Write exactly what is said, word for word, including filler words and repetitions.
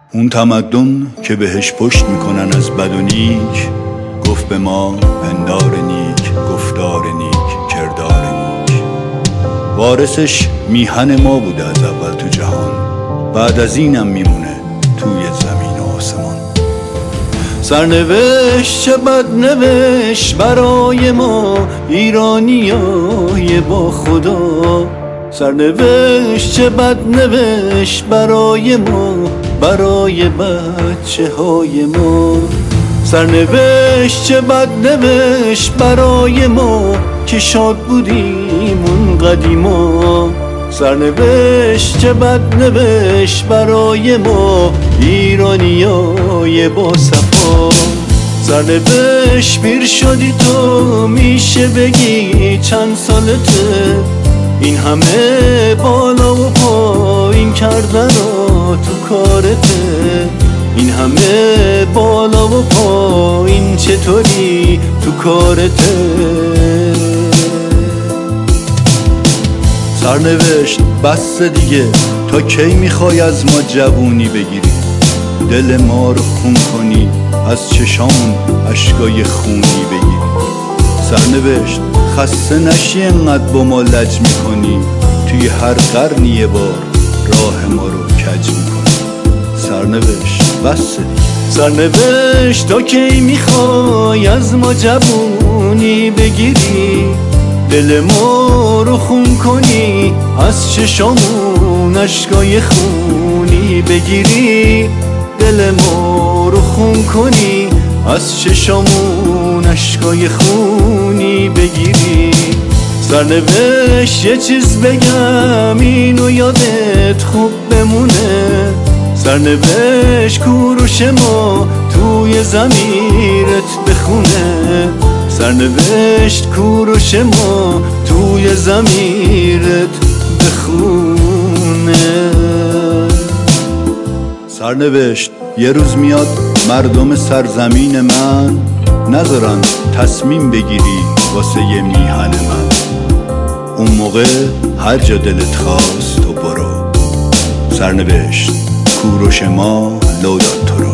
اون تمدن که بهش پشت میکنن از بد و نیک، گفت به ما پندار نیک، گفتار نیک، کردار نیک. وارثش میهن ما بوده از اول تو جهان، بعد از اینم میمونه توی زمین و آسمان. سرنوشت چه بد نوشت برای ما ایرانیای با خدا، سرنوشت چه بد نوشت برای ما، برای بچه های ما. سرنوشت چه بد نوشت برای ما که شاد بودیم اون قدیما، سرنوشت چه بد نوشت برای ما ایرانیای با صفا. سرنوشت پیر شدی تو میشه بگی چند سالته، این همه بالا و پایین کردن و تو کارته، این همه بالا و پایین چطوری تو کارته. سرنوشت بس دیگه، تا کی میخوای از ما جوونی بگیری، دل ما رو خون کنی، از چشامون اشکای خونی بگیری. سرنوشت خسته نشی انقدر با ما لج میکنی، توی هر قرنی یه بار راه ما رو کج میکنی. سرنوشت بس دیگه. سرنوشت تا کی میخوای از ما جوونی بگیری، دل ما رو خون کنی، از چشامون اشکای خونی بگیری. دل ما رو خون کنی، از چشامون اشکای خونی بگیری. سرنوشت یه چیز بگم اینو یادت خوب بمونه، سرنوشت کوروش ما توی ضمیرت بخونه، سرنوشت کوروش ما توی ضمیرت بخونه. سرنوشت یه روز میاد مردم سرزمین من نذارن تصمیم بگیری واسه یه میهن من، اون موقع هر جا دلت خواست تو برو، سرنوشت کوروش ما لو داد تو رو.